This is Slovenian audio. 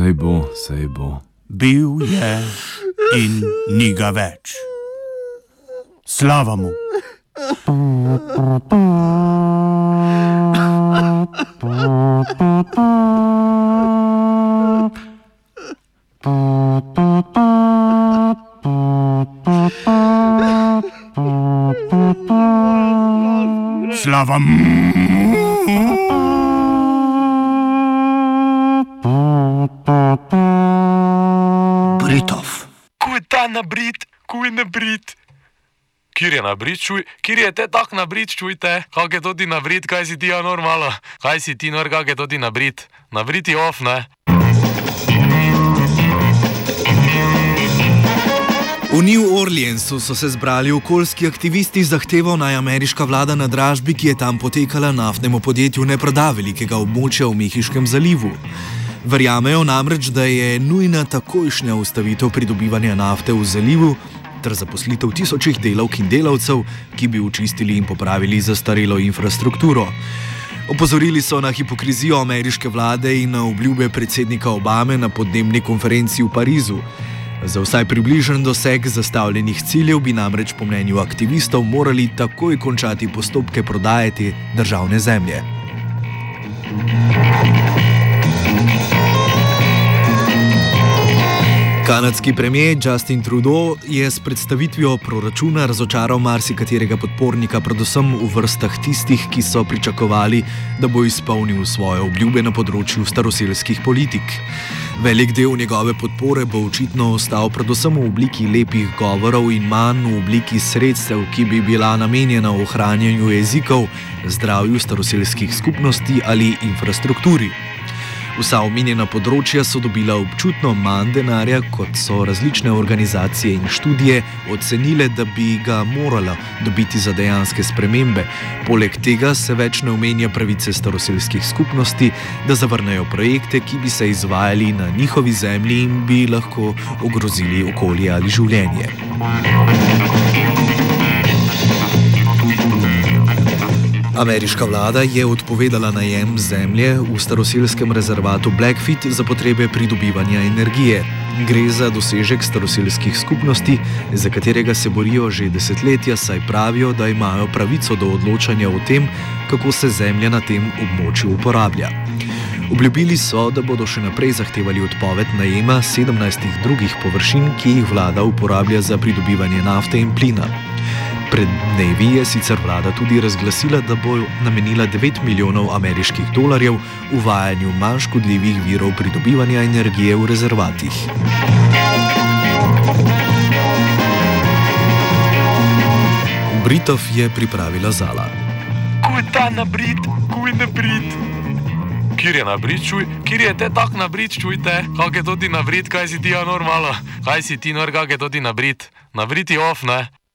Sej bo. Bil je in ni ga več. Slava mu. Slava mu. Britov. Kuj ta nabrit, kuj nabrit. Kjer je nabrit, čuj, kjer je te tak nabrit, čujte, kak je to ti nabrit, kaj si ti normalo, kaj si ti nor, kak je to ti nabrit, nabrit je off, ne? V New Orleansu so se zbrali okoljski aktivisti z zahtevo, naj ameriška vlada na dražbi, ki je tam potekala, naftnemu podjetju ne proda velikega območja v Mehiškem zalivu. Verjamejo namreč, da je nujna takojšnja ustavitev pridobivanja nafte v zalivu ter zaposlitev tisočih delavk in delavcev, ki bi očistili in popravili zastarelo infrastrukturo. Opozorili so na hipokrizijo ameriške vlade in na obljube predsednika Obame na podnebni konferenci v Parizu. Za vsaj približen doseg zastavljenih ciljev bi namreč po mnenju aktivistov morali takoj končati postopke prodaje te državne zemlje. Kanadski premier Justin Trudeau je s predstavitvijo proračuna razočaral marsikaterega podpornika, predvsem v vrstah tistih, ki so pričakovali, da bo izpolnil svoje obljube na področju staroselskih politik. Velik del njegove podpore bo očitno ostal predvsem v obliki lepih govorov in manj v obliki sredstev, ki bi bila namenjena ohranjanju jezikov, zdravju staroselskih skupnosti ali infrastrukturi. Vsa omenjena področja so dobila občutno manj denarja, kot so različne organizacije in študije ocenile, da bi ga morala dobiti za dejanske spremembe. Poleg tega se več ne omenja pravice staroselskih skupnosti, da zavrnejo projekte, ki bi se izvajali na njihovi zemlji in bi lahko ogrozili okolje ali življenje. Ameriška vlada je odpovedala najem zemlje v staroselskem rezervatu Blackfeet za potrebe pridobivanja energije. Gre za dosežek staroselskih skupnosti, za katerega se borijo že desetletja, saj pravijo, da imajo pravico do odločanja o tem, kako se zemlja na tem območju uporablja. Obljubili so, da bodo še naprej zahtevali odpoved najema 17 drugih površin, ki jih vlada uporablja za pridobivanje nafte in plina. Pred dnevi je sicer vlada tudi razglasila, da bo namenila 9 milijonov ameriških dolarjev uvajanju manj škodljivih virov pridobivanja energije v rezervatih. Britov je pripravila Zala. Kuj ta nabrit, kuj nabrit. Kjer je nabrit, čuj, kjer je te tak nabrit, čujte, kak je to ti nabrit, kaj si ti normalo, kaj si ti nor, kak je to ti nabrit, nabrit je off, ne?